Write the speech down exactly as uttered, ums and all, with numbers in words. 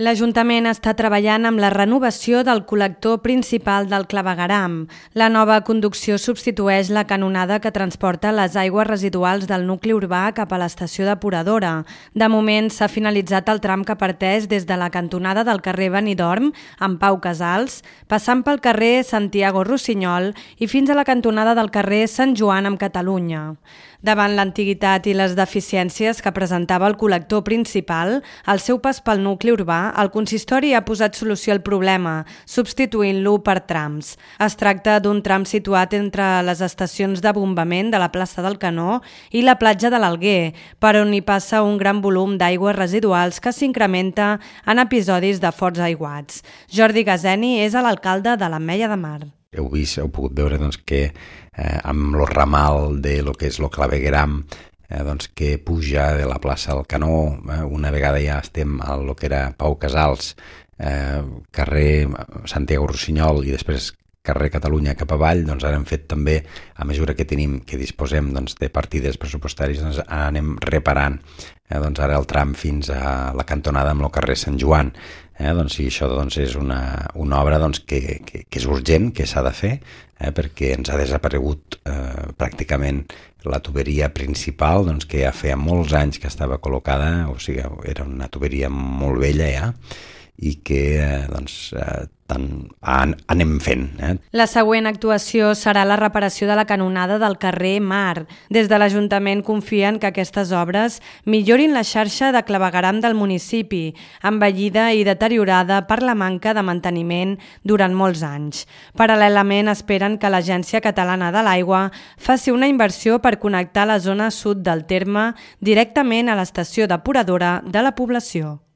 L'Ajuntament està treballant amb la renovació del col·lector principal del clavegueram. La nova conducció substitueix la canonada que transporta les aigües residuals del nucli urbà cap a l'estació depuradora. De moment s'ha finalitzat el tram que parteix des de la cantonada del carrer Benidorm, amb Pau Casals, passant pel carrer Santiago Rossinyol i fins a la cantonada del carrer Sant Joan amb Catalunya. Davant l'antiguitat i les deficiències que presentava el col·lector principal, al seu pas pel nucli urbà, el consistori ha posat solució al problema, substituint-lo per trams. Es tracta d'un tram situat entre les estacions de bombament de la plaça del Canó i la platja de l'Alguer, per on hi passa un gran volum d'aigües residuals que s'incrementa en episodis de forts aiguats. Jordi Gazeni és l'alcalde de l'Ametlla de Mar. Heu vist, heu pogut veure doncs, que eh, amb el ramal de lo que és el clavegueram eh, doncs, que puja de la plaça del Canó, eh, una vegada ja estem a lo que era Pau Casals, eh, carrer Santiago Rossinyol i després carrer Catalunya cap avall, doncs ara hem fet també, a mesura que tenim, que disposem doncs, de partides pressupostàries, doncs anem reparant eh, doncs ara el tram fins a la cantonada amb el carrer Sant Joan. Eh, doncs, i això doncs, és una, una obra doncs, que, que, que és urgent, que s'ha de fer, eh, perquè ens ha desaparegut eh, pràcticament la tuberia principal, doncs, que ja feia molts anys que estava col·locada, o sigui, era una tuberia molt vella ja, i que eh, doncs, eh, tant an, anem fent. Eh? La següent actuació serà la reparació de la canonada del carrer Mar. Des de l'Ajuntament confien que aquestes obres millorin la xarxa de clavegueram del municipi, envellida i deteriorada per la manca de manteniment durant molts anys. Paral·lelament esperen que l'Agència Catalana de l'Aigua faci una inversió per connectar la zona sud del terme directament a l'estació depuradora de la població.